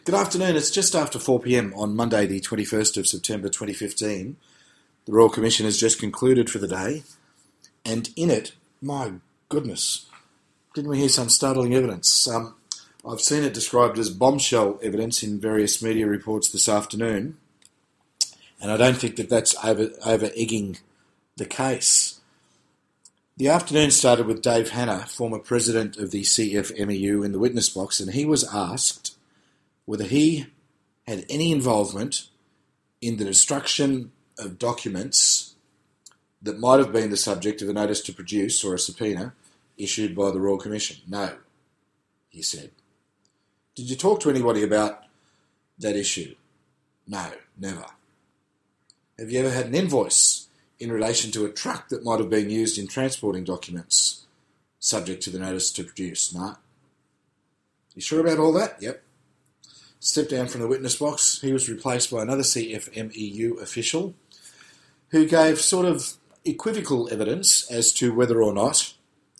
Good afternoon. It's just after 4 p.m. on Monday, the 21st of September 2015. The Royal Commission has just concluded for the day, and in it, my goodness, didn't we hear some startling evidence? I've seen it described as bombshell evidence in various media reports this afternoon, and I don't think that that's over-egging the case. The afternoon started with Dave Hanna, former president of the CFMEU, in the witness box, and he was asked whether he had any involvement in the destruction of documents that might have been the subject of a notice to produce or a subpoena issued by the Royal Commission. No, he said. Did you talk to anybody about that issue? No, never. Have you ever had an invoice in relation to a truck that might have been used in transporting documents subject to the notice to produce? No. You sure about all that? Yep. Stepped down from the witness box. He was replaced by another CFMEU official who gave sort of equivocal evidence as to whether or not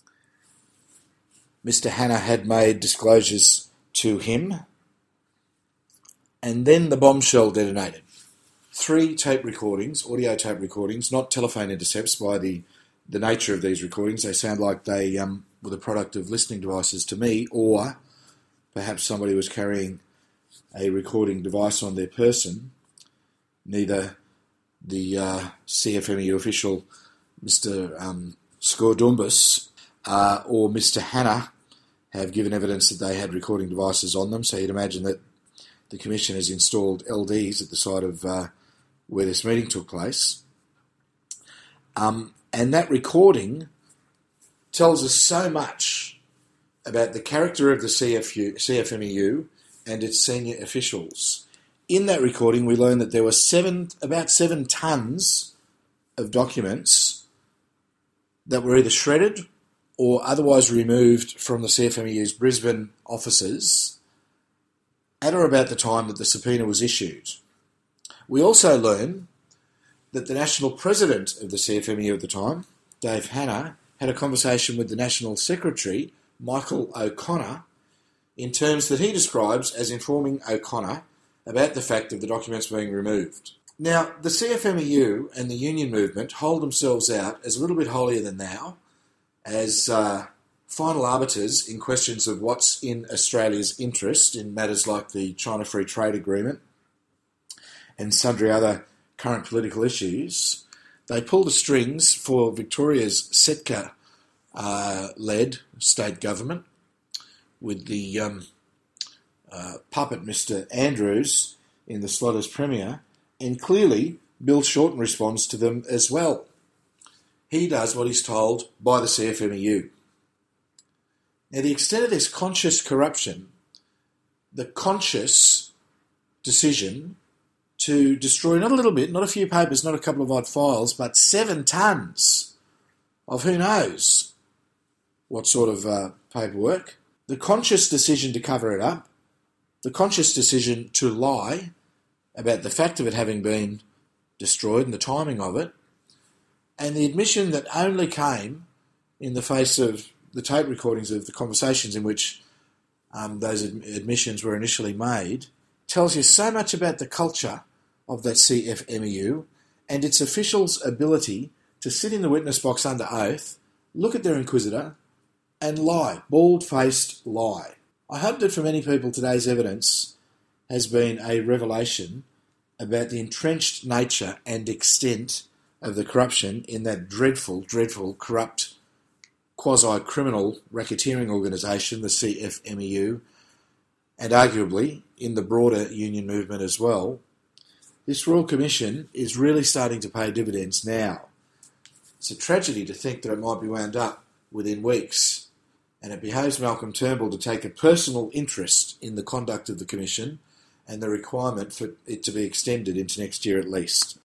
Mr. Hanna had made disclosures to him. And then the bombshell detonated. 3 tape recordings, audio tape recordings, not telephone intercepts by the nature of these recordings. They sound like they were the product of listening devices to me, or perhaps somebody was carrying a recording device on their person. Neither the CFMEU official, Mr. Skordumbus, or Mr. Hanna have given evidence that they had recording devices on them, so you'd imagine that the Commission has installed LDs at the site of where this meeting took place. And that recording tells us so much about the character of the CFMEU and its senior officials. In that recording, we learn that there were about 7 tonnes of documents that were either shredded or otherwise removed from the CFMEU's Brisbane offices at or about the time that the subpoena was issued. We also learn that the national president of the CFMEU at the time, Dave Hanna, had a conversation with the National Secretary, Michael O'Connor, in terms that he describes as informing O'Connor about the fact of the documents being removed. Now, the CFMEU and the union movement hold themselves out as a little bit holier than thou, as final arbiters in questions of what's in Australia's interest in matters like the China Free Trade Agreement and sundry other current political issues. They pull the strings for Victoria's Setka-led state government, with the puppet Mr. Andrews in the slot as Premier, and clearly Bill Shorten responds to them as well. He does what he's told by the CFMEU. Now, the extent of this conscious corruption, the conscious decision to destroy not a little bit, not a few papers, not a couple of odd files, but 7 tonnes of who knows what sort of paperwork, the conscious decision to cover it up, the conscious decision to lie about the fact of it having been destroyed and the timing of it, and the admission that only came in the face of the tape recordings of the conversations in which those admissions were initially made, tells you so much about the culture of that CFMEU and its officials' ability to sit in the witness box under oath, look at their inquisitor, and lie, bald-faced lie. I hope that for many people today's evidence has been a revelation about the entrenched nature and extent of the corruption in that dreadful, dreadful, corrupt, quasi-criminal racketeering organisation, the CFMEU, and arguably in the broader union movement as well. This Royal Commission is really starting to pay dividends now. It's a tragedy to think that it might be wound up within weeks, and it behoves Malcolm Turnbull to take a personal interest in the conduct of the Commission and the requirement for it to be extended into next year at least.